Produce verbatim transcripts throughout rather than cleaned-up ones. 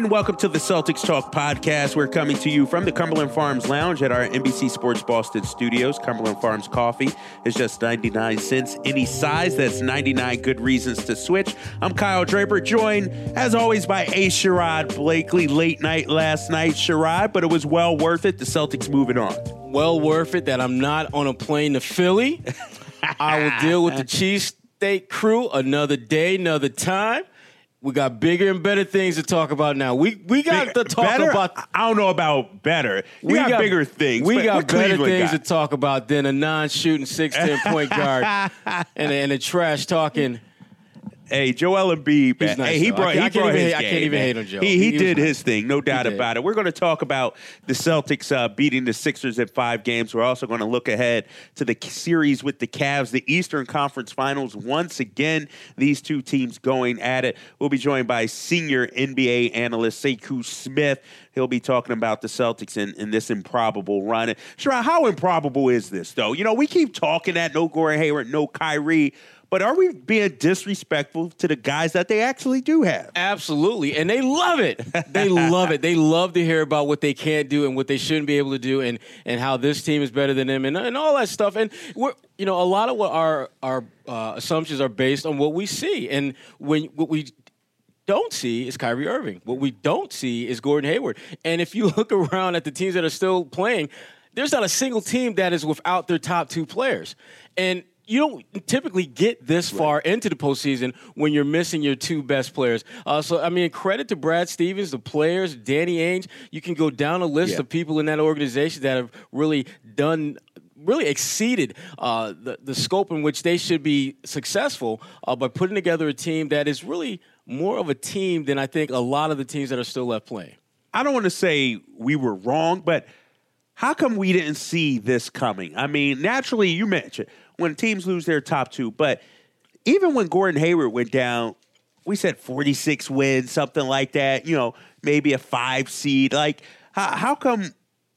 And welcome to the Celtics Talk podcast. We're coming to you from the Cumberland Farms Lounge at our N B C Sports Boston studios. Cumberland Farms coffee is just ninety-nine cents. Any size, that's ninety-nine good reasons to switch. I'm Kyle Draper, joined, as always, by A. Sherrod Blakely. Late night last night, Sherrod, but it was well worth it. The Celtics moving on. Well worth it that I'm not on a plane to Philly. I will deal with the cheesesteak crew another day, another time. We got bigger and better things to talk about now. We we got Big, to talk better? about. I don't know about better. You we got, got bigger things. We got better Cleveland things got? to talk about than a non-shooting six ten point guard and a, and a trash talking. Hey, Joel Embiid, man. Nice, hey, he though. brought, I, he brought even, his I game, can't even man. hate on Joe. He, he, he did nice. his thing, no doubt about it. We're going to talk about the Celtics uh, beating the Sixers at five games. We're also going to look ahead to the series with the Cavs, the Eastern Conference Finals. Once again, these two teams going at it. We'll be joined by senior N B A analyst Sekou Smith. He'll be talking about the Celtics in, in this improbable run. And, Sherrod, how improbable is this, though? You know, we keep talking that no Gordon Hayward, no Kyrie. But are we being disrespectful to the guys that they actually do have? Absolutely. And they love it. They love it. They love to hear about what they can't do and what they shouldn't be able to do and, and how this team is better than them and, and all that stuff. And, we're you know, a lot of what our, our uh, assumptions are based on what we see. And when what we don't see is Kyrie Irving. What we don't see is Gordon Hayward. And if you look around at the teams that are still playing, there's not a single team that is without their top two players. And you don't typically get this far right. into the postseason when you're missing your two best players. Uh, so, I mean, credit to Brad Stevens, the players, Danny Ainge. You can go down a list yeah. of people in that organization that have really done really exceeded uh, the, the scope in which they should be successful uh, by putting together a team that is really more of a team than I think a lot of the teams that are still left playing. I don't want to say we were wrong, but how come we didn't see this coming? I mean, naturally, you mentioned when teams lose their top two, but even when Gordon Hayward went down, we said forty-six wins, something like that, you know, maybe a five seed. Like, how, how come,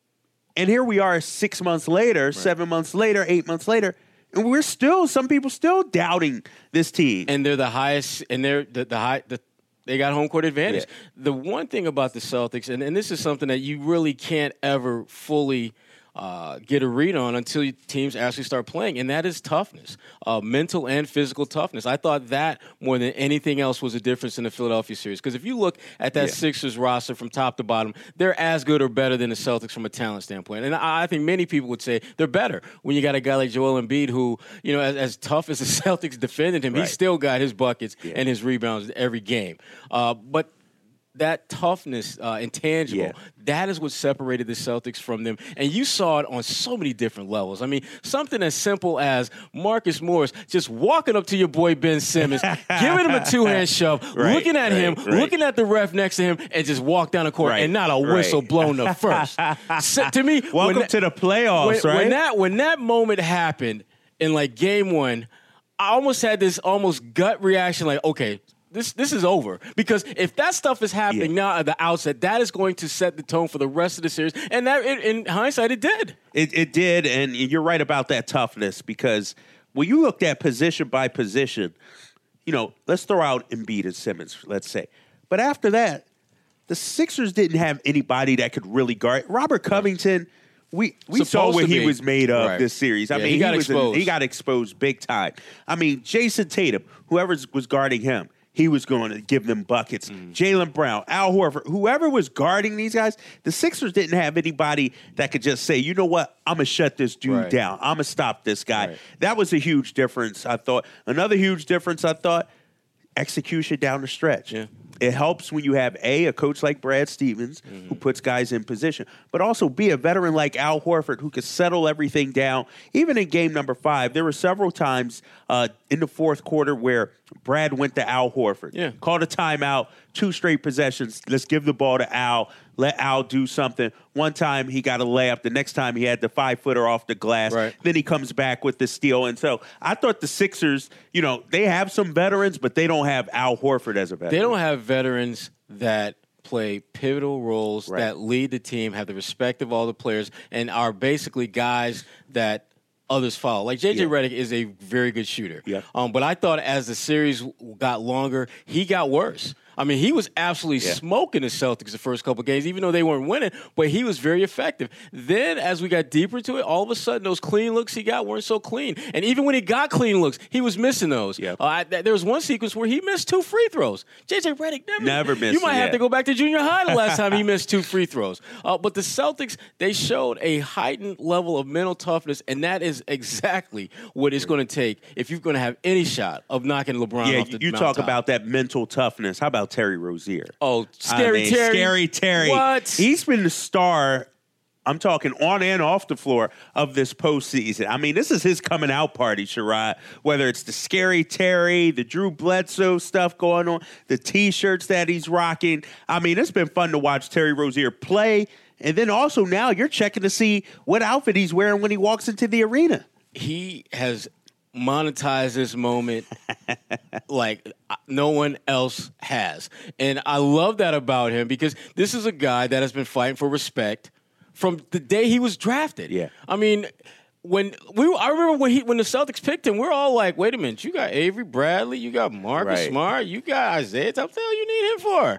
and here we are six months later, right. seven months later, eight months later, and we're still, some people still doubting this team. And they're the highest, and they're the, the high, the, they got home court advantage. Yeah. The one thing about the Celtics, and, and this is something that you really can't ever fully uh, get a read on until teams actually start playing, and that is toughness, uh, mental and physical toughness. I thought that more than anything else was a difference in the Philadelphia series. Because if you look at that yeah. Sixers roster from top to bottom, they're as good or better than the Celtics from a talent standpoint. And I, I think many people would say they're better when you got a guy like Joel Embiid who, you know, as, as tough as the Celtics defended him, right. he still got his buckets yeah. and his rebounds every game. Uh, but that toughness, uh, intangible, yeah. that is what separated the Celtics from them. And you saw it on so many different levels. I mean, something as simple as Marcus Morris just walking up to your boy Ben Simmons, giving him a two-hand shove, right, looking at right, him, right. looking at the ref next to him, and just walk down the court right, and not a whistle right. blown up first. So, to me, welcome that, to the playoffs, when, right? When that, when that moment happened in, like, game one, I almost had this almost gut reaction like, okay, This this is over. Because if that stuff is happening yeah. now at the outset, that is going to set the tone for the rest of the series. And that, it, in hindsight, it did. It, it did, and you're right about that toughness because when you looked at position by position, you know, let's throw out Embiid and Simmons, let's say. But after that, the Sixers didn't have anybody that could really guard. Robert Covington, we we Supposed saw what he be. was made of right. this series. I yeah, mean, he got he, was exposed. A, he got exposed big time. I mean, Jason Tatum, whoever was guarding him, he was going to give them buckets. Mm. Jaylen Brown, Al Horford, whoever was guarding these guys, the Sixers didn't have anybody that could just say, you know what, I'm going to shut this dude right. down. I'm going to stop this guy. Right. That was a huge difference, I thought. Another huge difference, I thought, execution down the stretch. Yeah. It helps when you have, A, a coach like Brad Stevens mm-hmm. who puts guys in position, but also, B, a veteran like Al Horford who could settle everything down. Even in game number five, there were several times uh, in the fourth quarter where Brad went to Al Horford. Yeah. Called a timeout, two straight possessions. Let's give the ball to Al. Let Al do something. One time he got a layup. The next time he had the five-footer off the glass. Right. Then he comes back with the steal. And so I thought the Sixers, you know, they have some veterans, but they don't have Al Horford as a veteran. They don't have veterans that play pivotal roles, right. that lead the team, have the respect of all the players, and are basically guys that others follow. Like, J J yeah. Redick is a very good shooter. Yeah. Um, but I thought as the series got longer, he got worse. I mean, he was absolutely Yeah. smoking the Celtics the first couple games, even though they weren't winning, but he was very effective. Then, as we got deeper into it, all of a sudden, those clean looks he got weren't so clean. And even when he got clean looks, he was missing those. Yep. Uh, I, th- there was one sequence where he missed two free throws. J J Redick never, Never missed You might them, have yeah. to go back to junior high the last time he missed two free throws. Uh, but the Celtics, they showed a heightened level of mental toughness, and that is exactly what it's going to take if you're going to have any shot of knocking LeBron Yeah, off the you talk mountaintop. about that mental toughness. How about Terry Rozier? Oh, Scary I mean, Terry. Scary Terry. What? He's been the star, I'm talking on and off the floor, of this postseason. I mean, this is his coming out party, Sherrod. Whether it's the Scary Terry, the Drew Bledsoe stuff going on, the T-shirts that he's rocking. I mean, it's been fun to watch Terry Rozier play. And then also now you're checking to see what outfit he's wearing when he walks into the arena. He has monetized this moment like no one else has. And I love that about him because this is a guy that has been fighting for respect from the day he was drafted. Yeah. I mean, when we, I remember when he, when the Celtics picked him, we're all like, wait a minute, you got Avery Bradley, you got Marcus Right. Smart, you got Isaiah, what the hell you need him for?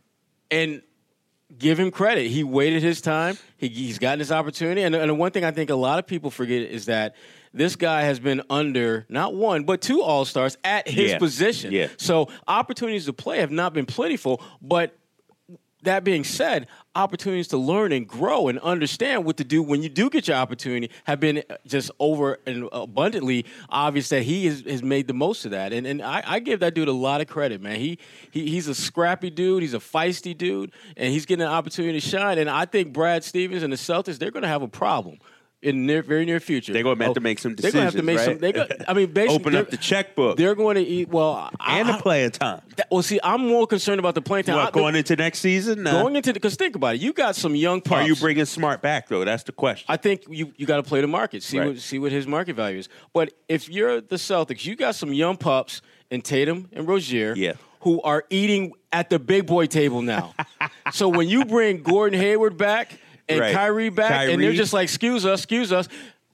And give him credit. He waited his time. He, he's gotten his opportunity. And, and the one thing I think a lot of people forget is that this guy has been under not one, but two All-Stars at his Yeah. position. Yeah. So opportunities to play have not been plentiful. But that being said, opportunities to learn and grow and understand what to do when you do get your opportunity have been just over and abundantly obvious that he has, has made the most of that. And and I, I give that dude a lot of credit, man. He, he he's a scrappy dude. He's a feisty dude, and he's getting an opportunity to shine. And I think Brad Stevens and the Celtics, they're going to have a problem in the near, very near future. They're going to have to make some They're going to have to make decisions, some. right? They go, I mean, basically, Open up the checkbook. They're going to eat. Well, and I, the playing time. I, well, see, I'm more concerned about the playing time. What, I- going into next season? Uh, Going into because think about it, you got some young pups. are you bringing Smart back, though? That's the question. I think you, you got to play the market, see Right. what see what his market value is. But if you're the Celtics, you got some young pups in Tatum and Rozier Yeah. who are eating at the big boy table now. So when you bring Gordon Hayward back and Right. Kyrie back, and they're Kyrie. just like, excuse us, excuse us.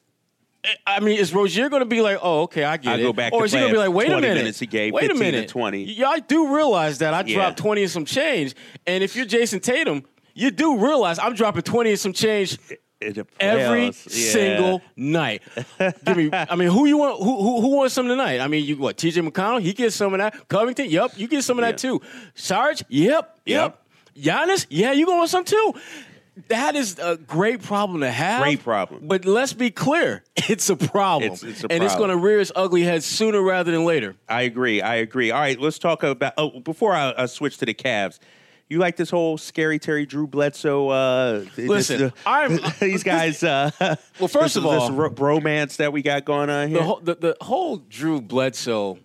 I mean, is Rozier going to be like, oh, okay, I get I'll it? go back or to is he going to be playing like, wait a twenty minute, minutes a game, wait a fifteen to minute, twenty. Yeah, I do realize that I Yeah. dropped twenty and some change, and if you're Jason Tatum, you do realize I'm dropping twenty and some change In the every playoffs, yeah. single night. Give me, I mean, who you want? Who, who who wants some tonight? I mean, you what? T J McConnell, he gets some of that. Covington, yep, you get some of that Yeah. too. Sarge, yep, yep. Giannis, yeah, you going to want some too. That is a great problem to have. Great problem. But let's be clear, it's a problem. It's- it's a and it's problem. going to rear its ugly head sooner rather than later. I agree. I agree. All right, let's talk about. Oh, before I uh, switch to the Cavs, you like this whole Scary Terry, Drew Bledsoe? Uh, Listen, this, uh, I'm- these guys. Uh, Well, first this, of this all- ro- bromance that we got going on here. The whole, the, the whole Drew Bledsoe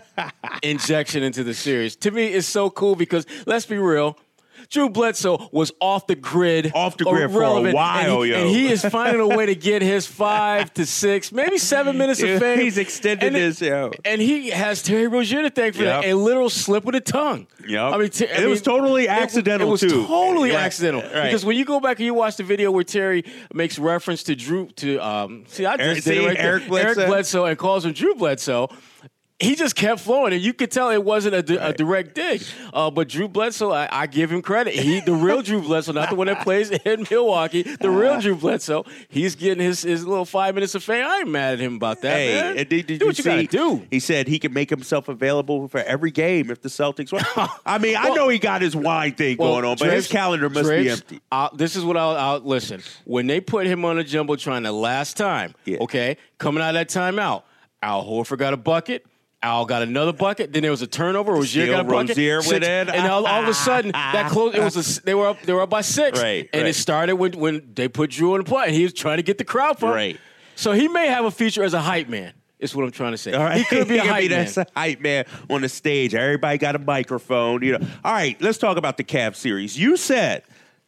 injection into the series, to me, is so cool because, let's be real, Drew Bledsoe was off the grid. Off the grid for a irrelevant, while, and he, yo. And he is finding a way to get his five to six, maybe seven minutes Yeah, of fame. he's extended and his, It, yo. and he has Terry Rozier to thank for Yep. that. A literal slip of the tongue. Yep. I mean, Ter- I It was mean, totally it was- accidental, It was, too. totally Right, accidental. right. Because when you go back and you watch the video where Terry makes reference to Drew, to, um, see, I just Eric- did see, it right there. Eric Bledsoe? Bledsoe and calls him Drew Bledsoe. He just kept flowing, and you could tell it wasn't a, di- a Right. direct dig. Uh, but Drew Bledsoe, I, I give him credit. He, the real Drew Bledsoe, not the one that plays in Milwaukee. The real Drew Bledsoe. He's getting his, his little five minutes of fame. I ain't mad at him about that. Hey, man. and did, did do you what you see? gotta do. He said he could make himself available for every game if the Celtics won. I mean, I Well- know he got his wine thing Well, going on, but his Drapes- calendar must be Drapes, empty. I'll- this is what I'll, I'll listen. When they put him on a jumbotron the last time, Yeah. okay, coming out of that timeout, Al Horford got a bucket. Al got another bucket. Then there was a turnover. Rozier Still got a bucket. Rozier Six, went in. and all, all of a sudden that close. It was a, they were up. They were up by six. Right, And right. it started when when they put Drew in the play. And he was trying to get the crowd pumped. Right. So he may have a future as a hype man. Is what I'm trying to say. All right. He could be a hype man. that hype man on the stage. Everybody got a microphone. You know. All right, let's talk about the Cavs series. You said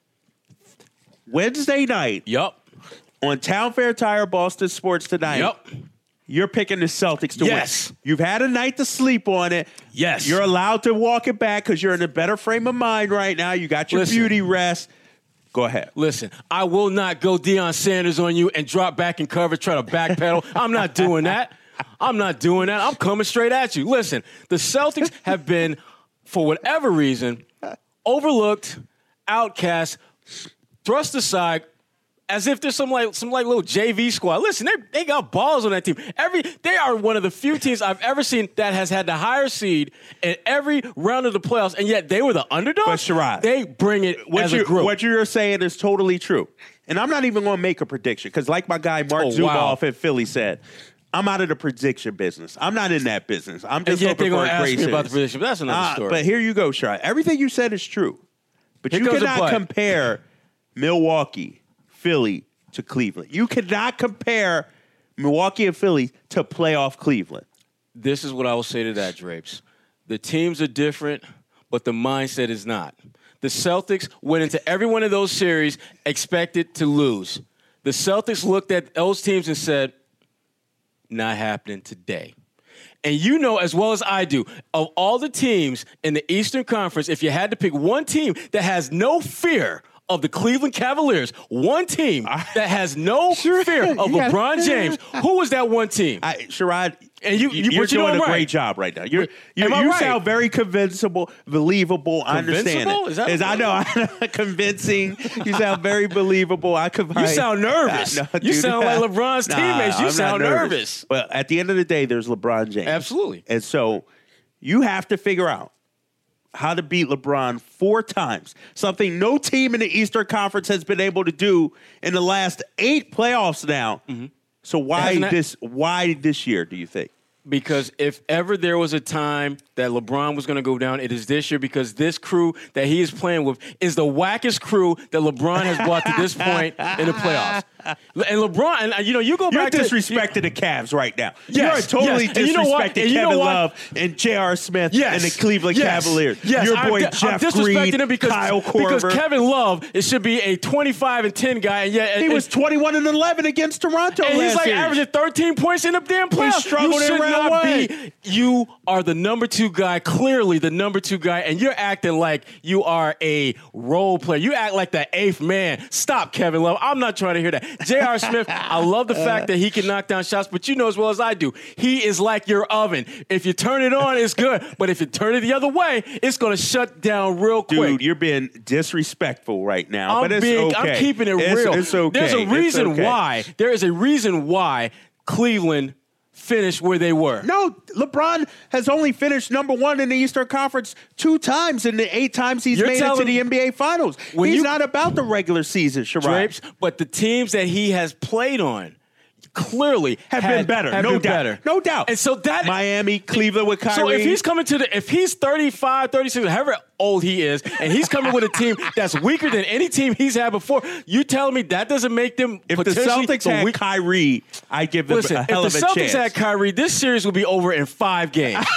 Wednesday night Yup. on Town Fair Tire Boston Sports Tonight. Yup. You're picking the Celtics to Yes. win. You've had a night to sleep on it. Yes. You're allowed to walk it back because you're in a better frame of mind right now. You got your Listen. beauty rest. Go ahead. Listen, I will not go Deion Sanders on you and drop back in coverage, try to backpedal. I'm not doing that. I'm not doing that. I'm coming straight at you. Listen, the Celtics have been for whatever reason, overlooked, outcast, thrust aside, as if there's some like some like little J V squad. Listen, they they got balls on that team. Every they are one of the few teams I've ever seen that has had the higher seed in every round of the playoffs, and yet they were the underdogs. But Sherrod, they bring it what as you, a group. What you're saying is totally true, and I'm not even going to make a prediction because, like my guy Mark Oh, Zumoff wow. at Philly said, I'm out of the prediction business. I'm not in that business. I'm and just yet they're looking going for to a ask great me series. about the prediction, but that's another Uh, story. but here you go, Sherrod. Everything you said is true, but Here you comes a cannot but. compare Milwaukee, Philly to Cleveland. You cannot compare Milwaukee and Philly to playoff Cleveland. This is what I will say to that, Drapes. The teams are different, but the mindset is not. The Celtics went into every one of those series expected to lose. The Celtics looked at those teams and said, not happening today. And you know as well as I do, of all the teams in the Eastern Conference, if you had to pick one team that has no fear of the Cleveland Cavaliers, one team that has no fear of Yeah. LeBron James, who was that one team? I, Sherrod, And you- you- you're but you know doing I'm a right. great job right now. You're, you Am I you right? sound very convincible, believable. I understand Convincible? it. Is that Is- I know, I know, convincing. You sound very believable. I could. You sound nervous. No, You dude, sound like nah. LeBron's Nah, teammates. You I'm not sound nervous. But at the end of the day, there's LeBron James. Absolutely. And so you have to figure out how to beat LeBron four times, something no team in the Eastern Conference has been able to do in the last eight playoffs now. Mm-hmm. So why Hasn't that- this? Why this year? Do you think? Because if ever there was a time that LeBron was going to go down, it is this year because this crew that he is playing with is the wackest crew that LeBron has brought to this point in the playoffs. And LeBron, and uh, you know, you go You're back to disrespecting the Cavs right now. Yes, You're totally yes. And you know what? disrespecting And you know Kevin what? Love and J R. Smith Yes. and the Cleveland Yes. Cavaliers. Yes. Your boy I'm, Jeff I'm disrespecting Green, him because, Kyle because Korver. Kevin Love, it should be a twenty-five and ten guy, and yet he and, was twenty-one and eleven against Toronto and last he's like series. averaging thirteen points in the damn playoffs. struggled You in should round not one. be. You are the number two guy, clearly the number two guy, and you're acting like you are a role player. You act like the eighth man. Stop, Kevin Love. I'm not trying to hear that. J R. Smith, I love the fact that he can knock down shots, but you know as well as I do, he is like your oven. If you turn it on, it's good, but if you turn it the other way, it's going to shut down real quick. Dude, you're being disrespectful right now. I'm but it's being, okay. I'm keeping it it's, real. It's okay. There's a It's reason okay. why. There is a reason why Cleveland finished where they were. No, LeBron has only finished number one in the Eastern Conference two times in the eight times he's You're made it to telling- the N B A Finals. When He's you- not about the regular season, Sherrod. Drapes, but the teams that he has played on clearly Have had- been better, have no been doubt. better. No doubt. And so that Miami, Cleveland with Kyrie. So if he's coming to the if he's thirty-five, thirty-six, however old he is, and he's coming with a team that's weaker than any team he's had before, you telling me that doesn't make them if the potentially Celtics the had weak- Kyrie, I'd give them Listen, a if hell the of a Celtics chance. had Kyrie, this series would be over in five games.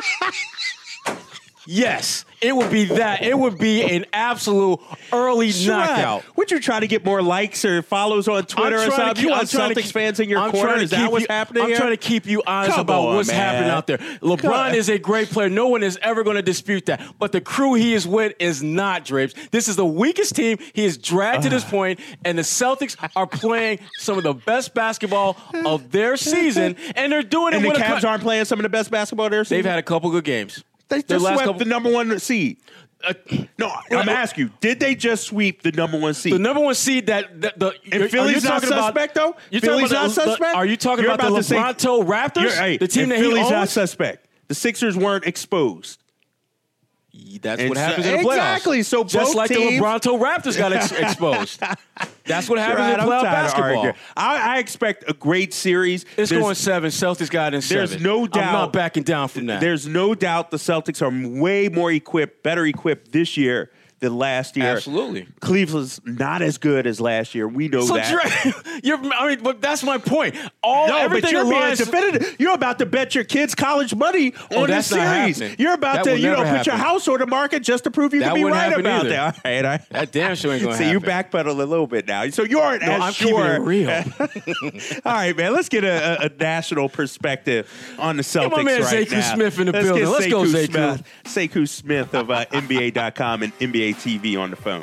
Yes, it would be that. It would be an absolute early Sherrod, knockout. Would you try to get more likes or follows on Twitter I'm or trying to something? keep- You want I'm trying to Celtics keep- fans in your I'm corner? trying to Is that keep what's you- happening I'm here? trying to keep you honest Come about on, what's man. happening out there. LeBron Come- is a great player. No one is ever going to dispute that. But the crew he is with is not, Drapes. This is the weakest team he has dragged to this point, and the Celtics are playing some of the best basketball of their season, and they're doing and it the with a Cavs co- aren't playing some of the best basketball of their season? They've had a couple good games. They Their just last swept couple- the number one seed. Uh, No, I'm asking you, did they just sweep the number one seed? The number one seed that the, the And are Philly's you not talking about- suspect, though? You're Philly's talking about not the- the- suspect? Are you talking You're about, about the to say- LeBronto Raptors? You're- hey, the team and that he Philly's owns? not suspect. The Sixers weren't exposed. That's And what so- happens in the playoffs. exactly, so just both like teams- the LeBronto Raptors got ex- exposed. That's what happens Sherrod, in I'm playoff tired of basketball. arguing. I, I expect a great series. It's There's- going seven. Celtics got in seven. There's no doubt. I'm not backing down from that. There's no doubt the Celtics are way more equipped, better equipped this year than last year. Absolutely. Cleveland's not as good as last year. We know so that. Dre, you're, I mean, but that's my point. All No, but everything you're being aligns. definitive. You're about to bet your kids college money Oh, on this that's not series. happening. You're about That to, will you know, never put your happen. house on the market just to prove you That can be wouldn't right happen about either. that. All right, I, That damn sure ain't gonna See, happen. you backpedal a little bit now. So you aren't No, as I'm sure. keeping it real. All right, man. Let's get a, a, a national perspective on the Celtics my man right Sekou now. Smith in the Let's building. Get Let's go, Sekou Sekou. Smith, Sekou Smith of uh, N B A dot com and N B A T V on the phone.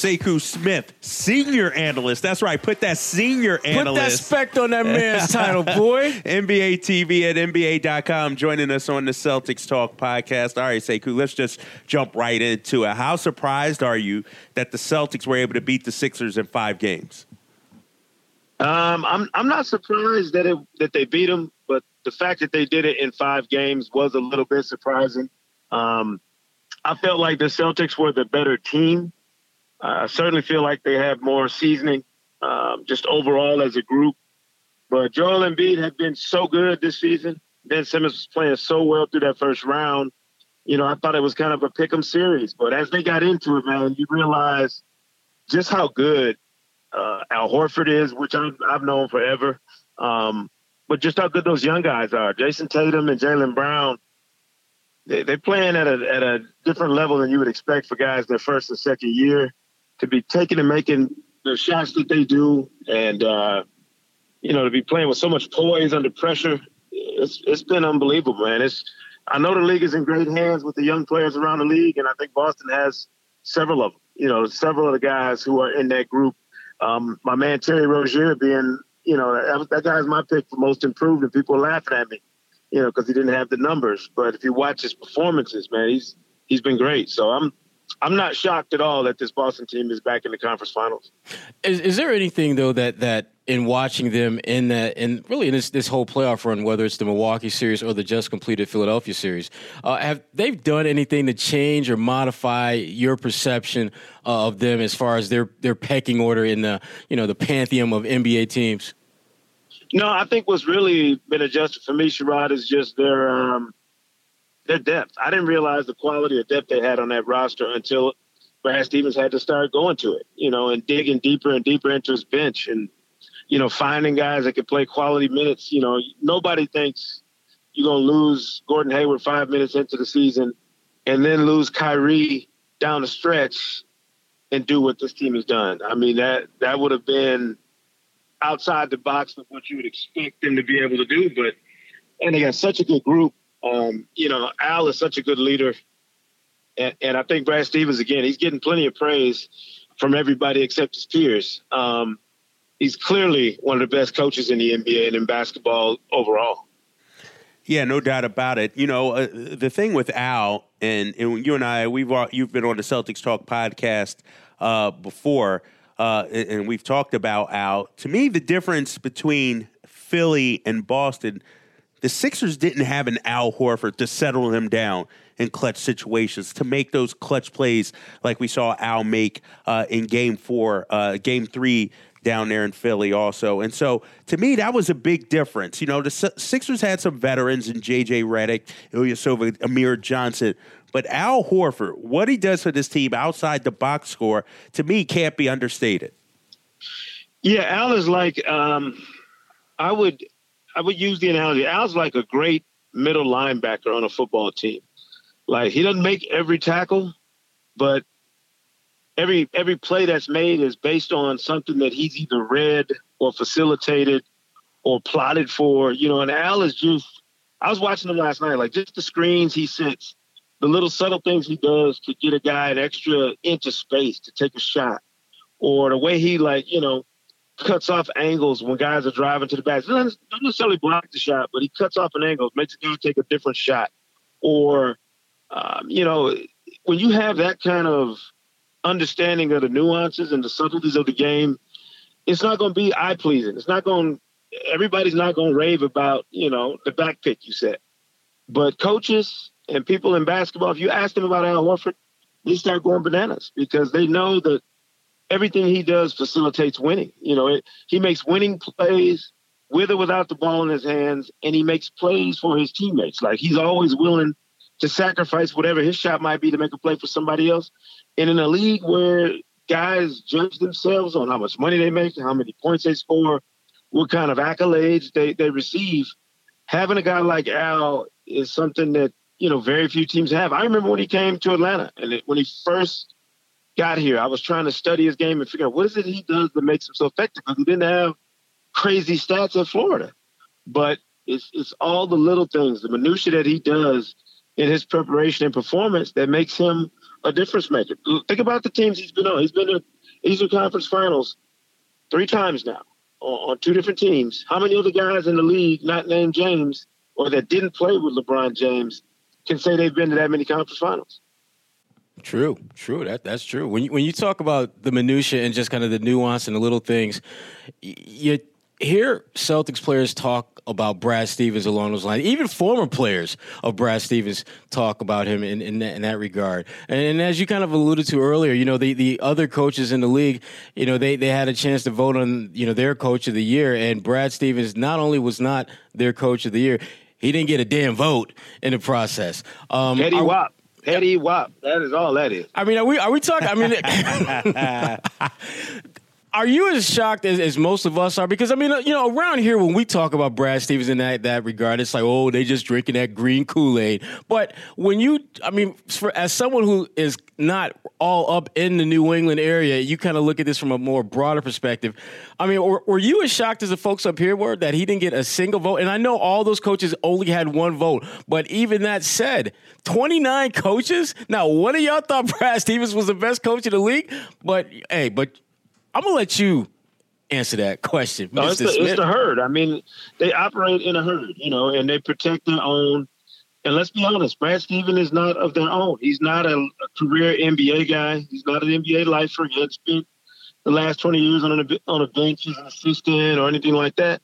Sekou Smith, senior analyst. That's right. Put that senior Put analyst. that spect on that man's title, boy. N B A T V at N B A dot com joining us on the Celtics Talk podcast. All right, Sekou, let's just jump right into it. How surprised are you that the Celtics were able to beat the Sixers in five games? Um, I'm I'm not surprised that it that they beat them, but the fact that they did it in five games was a little bit surprising. Um, I felt like the Celtics were the better team. Uh, I certainly feel like they have more seasoning, um, just overall as a group. But Joel Embiid had been so good this season. Ben Simmons was playing so well through that first round. You know, I thought it was kind of a pick'em series. But as they got into it, man, you realize just how good uh, Al Horford is, which I've, I've known forever. Um, but just how good those young guys are. Jason Tatum and Jaylen Brown, they, they're playing at a, at a different level than you would expect for guys their first and second year. To be taking and making the shots that they do, and uh, you know, to be playing with so much poise under pressure, it's it's been unbelievable, man. It's I know the league is in great hands with the young players around the league, and I think Boston has several of them. You know, several of the guys who are in that group. Um, my man Terry Rozier being, you know, that, that guy's my pick for most improved, and people are laughing at me, you know, because he didn't have the numbers. But if you watch his performances, man, he's he's been great. So I'm. I'm not shocked at all that this Boston team is back in the conference finals. Is, is there anything though that, that in watching them in that and really in this this whole playoff run, whether it's the Milwaukee series or the just completed Philadelphia series, uh, have they done anything to change or modify your perception uh, of them as far as their their pecking order in the you know the pantheon of N B A teams? No, I think what's really been adjusted for me, Sherrod, is just their. Um, Their depth. I didn't realize the quality of depth they had on that roster until Brad Stevens had to start going to it, you know, and digging deeper and deeper into his bench and, you know, finding guys that could play quality minutes. You know, nobody thinks you're going to lose Gordon Hayward five minutes into the season and then lose Kyrie down the stretch and do what this team has done. I mean, that, that would have been outside the box of what you would expect them to be able to do. But, and they got such a good group. Um, you know, Al is such a good leader. And, and I think Brad Stevens, again, he's getting plenty of praise from everybody except his peers. Um, he's clearly one of the best coaches in the N B A and in basketball overall. Yeah, no doubt about it. You know, uh, the thing with Al, and, and you and I, we've you've been on the Celtics Talk podcast uh, before, uh, and we've talked about Al. To me, the difference between Philly and Boston, the Sixers didn't have an Al Horford to settle them down in clutch situations, to make those clutch plays like we saw Al make uh, in game four, uh, game three down there in Philly also. And so, to me, that was a big difference. You know, the Sixers had some veterans in J J Redick, Ilyasova, Amir Johnson, but Al Horford, what he does for this team outside the box score, to me, can't be understated. Yeah, Al is like, um, I would – I would use the analogy. Al's like a great middle linebacker on a football team. Like, he doesn't make every tackle, but every every play that's made is based on something that he's either read or facilitated or plotted for. You know, and Al is just – I was watching him last night, like just the screens he sets, the little subtle things he does to get a guy an extra inch of space to take a shot, or the way he, like, you know, cuts off angles when guys are driving to the basket. Doesn't necessarily block the shot, but he cuts off an angle, makes a guy take a different shot. Or, um, you know, when you have that kind of understanding of the nuances and the subtleties of the game, it's not going to be eye-pleasing. It's not going – everybody's not going to rave about, you know, the back pick you set. But coaches and people in basketball, if you ask them about Al Horford, they start going bananas because they know that everything he does facilitates winning. You know, it, he makes winning plays with or without the ball in his hands, and he makes plays for his teammates. Like, he's always willing to sacrifice whatever his shot might be to make a play for somebody else. And in a league where guys judge themselves on how much money they make, how many points they score, what kind of accolades they, they receive, having a guy like Al is something that, you know, very few teams have. I remember when he came to Atlanta, and it, when he first got here, I was trying to study his game and figure out what is it he does that makes him so effective, because he didn't have crazy stats in Florida. But it's it's all the little things, the minutia that he does in his preparation and performance that makes him a difference maker. Think about the teams he's been on. He's been to Eastern Conference Finals three times now on, on two different teams. How many other guys in the league not named James or that didn't play with LeBron James can say they've been to that many conference finals? True, true. That that's true. When you, when you talk about the minutia and just kind of the nuance and the little things, you hear Celtics players talk about Brad Stevens along those lines. Even former players of Brad Stevens talk about him in in that, in that regard. And, and as you kind of alluded to earlier, you know, the, the other coaches in the league, you know, they, they had a chance to vote on, you know, their coach of the year. And Brad Stevens not only was not their coach of the year, he didn't get a damn vote in the process. Um, Petty Wop. Petty Wop. That is all that is. I mean, are we are we talking? I mean, are you as shocked as, as most of us are? Because I mean, you know, around here when we talk about Brad Stevens in that that regard, it's like, oh, they just drinking that green Kool-Aid. But when you, I mean, for, as someone who is not all up in the New England area, you kind of look at this from a more broader perspective. I mean, were, were you as shocked as the folks up here were that he didn't get a single vote? And I know all those coaches only had one vote, but even that said, twenty-nine coaches. Now, one of y'all thought Brad Stevens was the best coach in the league, but hey, but I'm gonna let you answer that question. No, it's the, it's the herd. I mean, they operate in a herd, you know, and they protect their own. And let's be honest, Brad Stevens is not of their own. He's not a, a career N B A guy. He's not an N B A lifer. He hasn't spent the last twenty years on a, on a bench as an assistant or anything like that.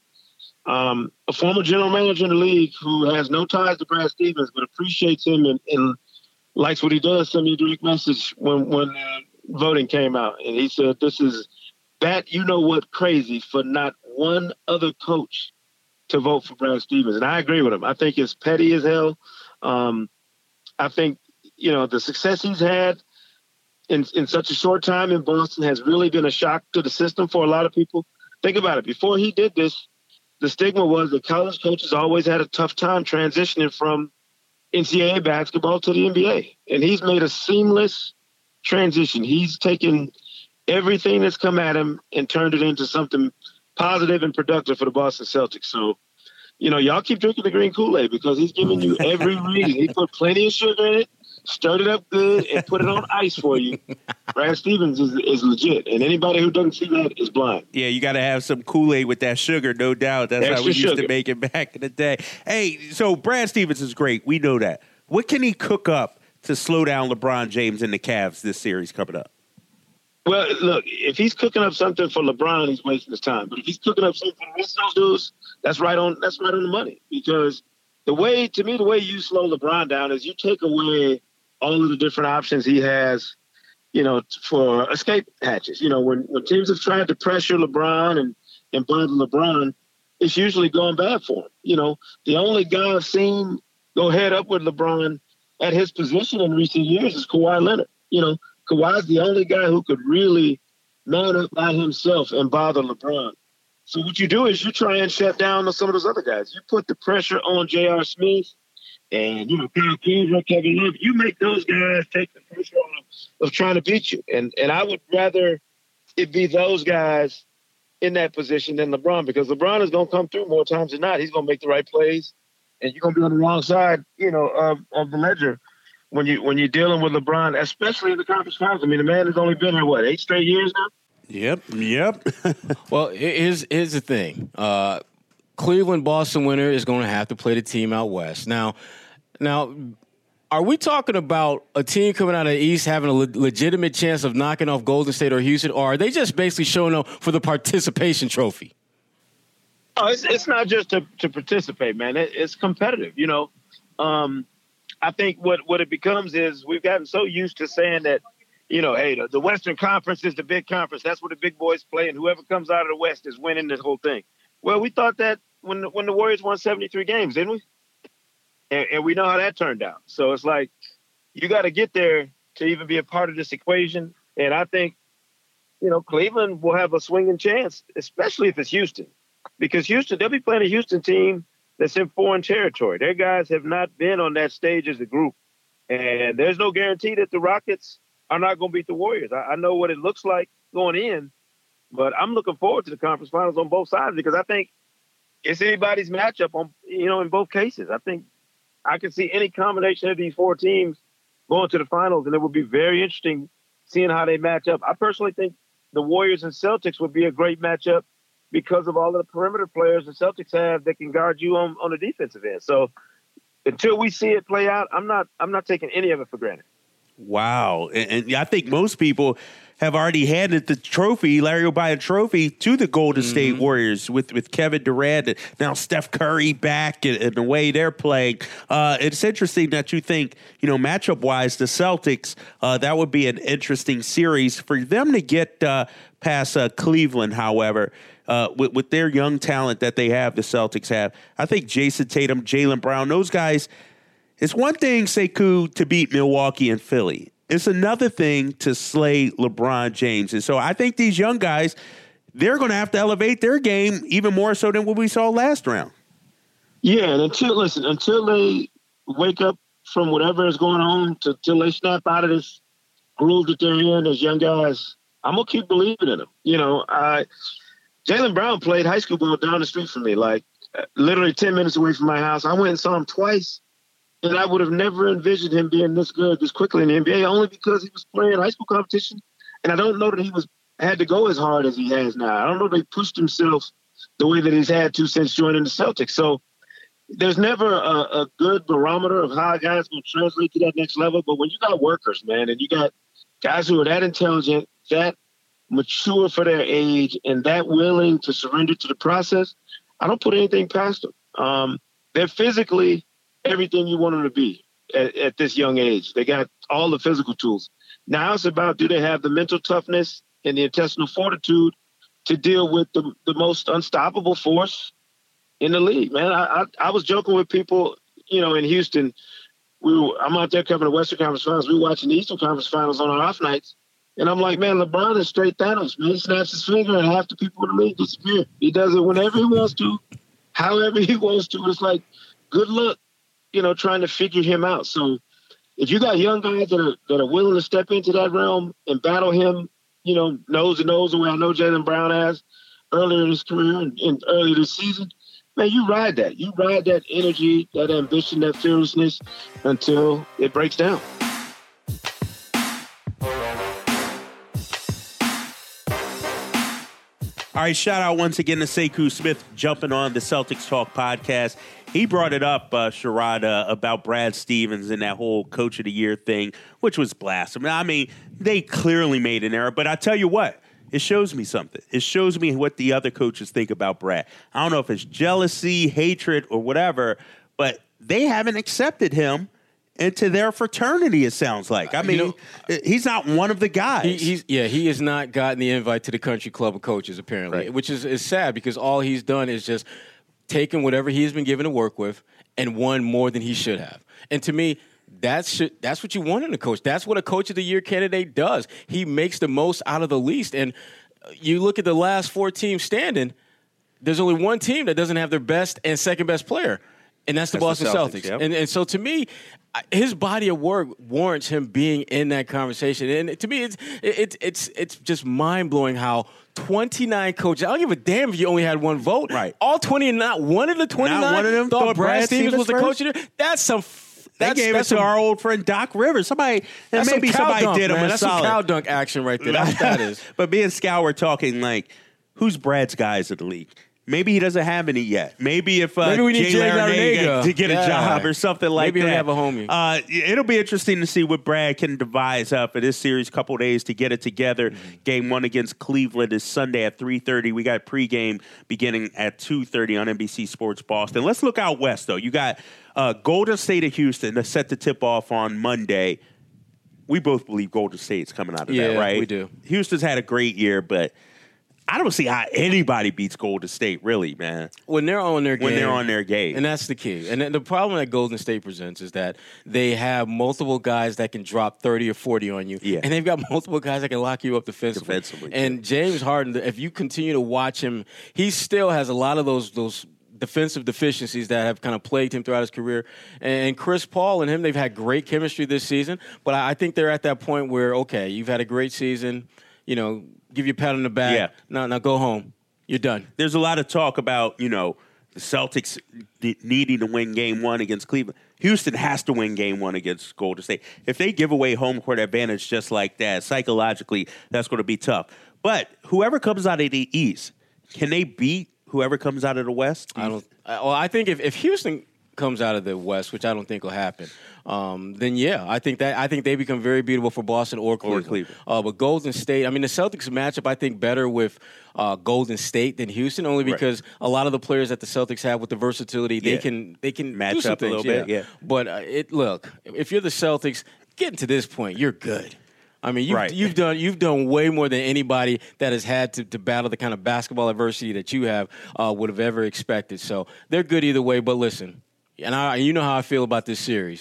Um, a former general manager in the league who has no ties to Brad Stevens but appreciates him and, and likes what he does sent me a direct message when, when uh, voting came out. And he said, this is that, you know what, crazy for not one other coach to vote for Brad Stevens. And I agree with him. I think it's petty as hell. Um, I think, you know, the success he's had in, in such a short time in Boston has really been a shock to the system for a lot of people. Think about it. Before he did this, the stigma was that college coaches always had a tough time transitioning from N C double A basketball to the N B A. And he's made a seamless transition. He's taken everything that's come at him and turned it into something positive and productive for the Boston Celtics. So, you know, y'all keep drinking the green Kool-Aid because he's giving you every reason. He put plenty of sugar in it, stirred it up good, and put it on ice for you. Brad Stevens is, is legit, and anybody who doesn't see that is blind. Yeah, you got to have some Kool-Aid with that sugar, no doubt. That's Extra how we sugar. used to make it back in the day. Hey, so Brad Stevens is great. We know that. What can he cook up to slow down LeBron James and the Cavs this series coming up? Well, look, if he's cooking up something for LeBron, he's wasting his time. But if he's cooking up something for the rest of those dudes, that's right on. That's right on the money. Because the way, to me, the way you slow LeBron down is you take away all of the different options he has, you know, for escape hatches. You know, when, when teams have tried to pressure LeBron and and bother LeBron, it's usually going bad for him. You know, the only guy I've seen go head up with LeBron at his position in recent years is Kawhi Leonard. You know. Kawhi's the only guy who could really man up by himself and bother LeBron. So what you do is you try and shut down some of those other guys. You put the pressure on J R. Smith and, you know, Kyle Kuzma, Kevin Love. You make those guys take the pressure on them of trying to beat you. And and I would rather it be those guys in that position than LeBron, because LeBron is going to come through more times than not. He's going to make the right plays, and you're going to be on the wrong side, you know, of, of the ledger. When you when you're dealing with LeBron, especially in the conference finals. I mean, the man has only been here what eight straight years now. Yep, yep. Well, here's here's the thing: uh, Cleveland Boston winner is going to have to play the team out west. Now, now, are we talking about a team coming out of the East having a le- legitimate chance of knocking off Golden State or Houston, or are they just basically showing up for the participation trophy? Oh, it's it's not just to to participate, man. It, it's competitive, you know. Um, I think what, what it becomes is we've gotten so used to saying that, you know, hey, the, the Western Conference is the big conference. That's where the big boys play, and whoever comes out of the West is winning this whole thing. Well, we thought that when, when the Warriors won seventy-three games, didn't we? And, and we know how that turned out. So it's like you got to get there to even be a part of this equation. And I think, you know, Cleveland will have a swinging chance, especially if it's Houston. Because Houston, they'll be playing a Houston team that's in foreign territory. Their guys have not been on that stage as a group. And there's no guarantee that the Rockets are not going to beat the Warriors. I, I know what it looks like going in, but I'm looking forward to the conference finals on both sides because I think it's anybody's matchup on, you know, in both cases. I think I can see any combination of these four teams going to the finals, and it would be very interesting seeing how they match up. I personally think the Warriors and Celtics would be a great matchup because of all of the perimeter players the Celtics have that can guard you on, on the defensive end. So until we see it play out, I'm not I'm not taking any of it for granted. Wow. And, and I think most people have already handed the trophy, Larry O'Brien trophy, to the Golden mm-hmm. State Warriors with, with Kevin Durant and now Steph Curry back and, and the way they're playing. Uh, it's interesting that you think, you know, matchup-wise, the Celtics, uh, that would be an interesting series. For them to get uh, past uh, Cleveland, however, uh, with, with their young talent that they have, the Celtics have, I think Jason Tatum, Jaylen Brown, those guys, it's one thing, Sekou, to beat Milwaukee and Philly. It's another thing to slay LeBron James. And so I think these young guys, they're going to have to elevate their game even more so than what we saw last round. Yeah, and until, listen, until they wake up from whatever is going on, to, until they snap out of this groove that they're in as young guys, I'm going to keep believing in them. You know, I, Jaylen Brown played high school ball down the street from me, like literally ten minutes away from my house. I went and saw him twice. And I would have never envisioned him being this good this quickly in the N B A, only because he was playing high school competition. And I don't know that he was had to go as hard as he has now. I don't know that he pushed himself the way that he's had to since joining the Celtics. So there's never a, a good barometer of how a guy's going to translate to that next level. But when you got workers, man, and you got guys who are that intelligent, that mature for their age, and that willing to surrender to the process, I don't put anything past them. Um, they're physically everything you want them to be at, at this young age. They got all the physical tools. Now it's about, do they have the mental toughness and the intestinal fortitude to deal with the, the most unstoppable force in the league, man. I, I, I was joking with people, you know, in Houston. We were, I'm out there covering the Western Conference Finals. We were watching the Eastern Conference Finals on our off nights. And I'm like, man, LeBron is straight Thanos, man. He snaps his finger and half the people in the league disappear. He does it whenever he wants to, however he wants to. It's like, good luck, you know, trying to figure him out. So if you got young guys that are that are willing to step into that realm and battle him, you know, nose to nose, the way I know Jaylen Brown has earlier in his career and, and earlier this season, man, you ride that. You ride that energy, that ambition, that fearlessness until it breaks down. All right, shout out once again to Sekou Smith jumping on the Celtics Talk podcast. He brought it up, uh, Sherrod, uh, about Brad Stevens and that whole Coach of the Year thing, which was blasphemy. I mean, they clearly made an error, but I tell you what, it shows me something. It shows me what the other coaches think about Brad. I don't know if it's jealousy, hatred, or whatever, but they haven't accepted him into their fraternity, it sounds like. I mean, you know, he's not one of the guys. He, he's yeah, he has not gotten the invite to the country club of coaches, apparently, right. which is, is sad because all he's done is just taken whatever he's been given to work with and won more than he should have. And to me, that's that's what you want in a coach. That's what a Coach of the Year candidate does. He makes the most out of the least. And you look at the last four teams standing, there's only one team that doesn't have their best and second best player. And that's the that's Boston the Celtics. Celtics. Yep. And and so to me, his body of work warrants him being in that conversation. And to me, it's it's it's it's just mind blowing how twenty-nine coaches. I don't give a damn if you only had one vote. Right. All twenty and not one of the twenty-nine not one of them thought, thought Brad Brad Stevens was the first? coach of the. That's some. They That's, gave that's it to some, our old friend Doc Rivers. Somebody, and that's maybe some cow somebody dunk, did him man. a That's solid. some cow dunk action right there. That's what that is. But me and Scow were talking like, who's Brad's guys in the league? Maybe he doesn't have any yet. Maybe if uh, Maybe we need Jay Jay Larranaga Larranaga to get yeah. a job or something like Maybe that. Maybe he'll have a homie. Uh, it'll be interesting to see what Brad can devise uh, for this series. Couple of days to get it together. Mm-hmm. Game one against Cleveland is Sunday at three thirty. We got pregame beginning at two thirty on N B C Sports Boston. Let's look out west, though. You got uh, Golden State of Houston that's set to tip off on Monday. We both believe Golden State's coming out of yeah, that, right? we do. Houston's had a great year, but I don't see how anybody beats Golden State, really, man. When they're on their game. When they're on their game. And that's the key. And the problem that Golden State presents is that they have multiple guys that can drop thirty or forty on you. Yeah. And they've got multiple guys that can lock you up defensively. Defensively. And James Harden, if you continue to watch him, he still has a lot of those those defensive deficiencies that have kind of plagued him throughout his career. And Chris Paul and him, they've had great chemistry this season. But I think they're at that point where, okay, you've had a great season, you know, give you a pat on the back. Yeah. Now, now go home. You're done. There's a lot of talk about, you know, the Celtics needing to win game one against Cleveland. Houston has to win game one against Golden State. If they give away home court advantage just like that, psychologically, that's going to be tough. But whoever comes out of the East, can they beat whoever comes out of the West? I don't. Well, I think if, if Houston comes out of the West, which I don't think will happen, um, then yeah, I think that I think they become very beatable for Boston or Cleveland. Or Cleveland. Uh, but Golden State, I mean, the Celtics match up, I think, better with uh, Golden State than Houston, only because right. a lot of the players that the Celtics have with the versatility, they yeah. can they can match do some up things, a little yeah. bit. Yeah. But uh, it look, if you're the Celtics, getting to this point, you're good. I mean, you've, right. you've done you've done way more than anybody that has had to, to battle the kind of basketball adversity that you have uh, would have ever expected. So they're good either way. But listen, and I, you know how I feel about this series.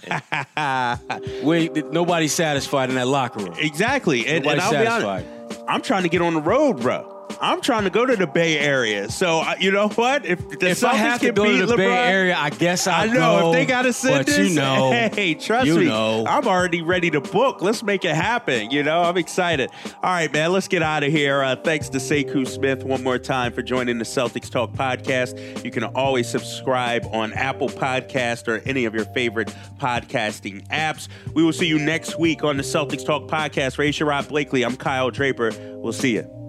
we, nobody's satisfied in that locker room. Exactly. And, and I'll satisfied. be honest, I'm trying to get on the road, bro. I'm trying to go to the Bay Area. So, uh, you know what? If the if Celtics I have to can go beat to the LeBron, Bay Area, I guess I'll I know. go, If they got to send but this, you know, hey, trust you me. know. I'm already ready to book. Let's make it happen. You know, I'm excited. All right, man, let's get out of here. Uh, thanks to Sekou Smith one more time for joining the Celtics Talk podcast. You can always subscribe on Apple Podcast or any of your favorite podcasting apps. We will see you next week on the Celtics Talk podcast. For Sherrod Blakely, I'm Kyle Draper. We'll see you.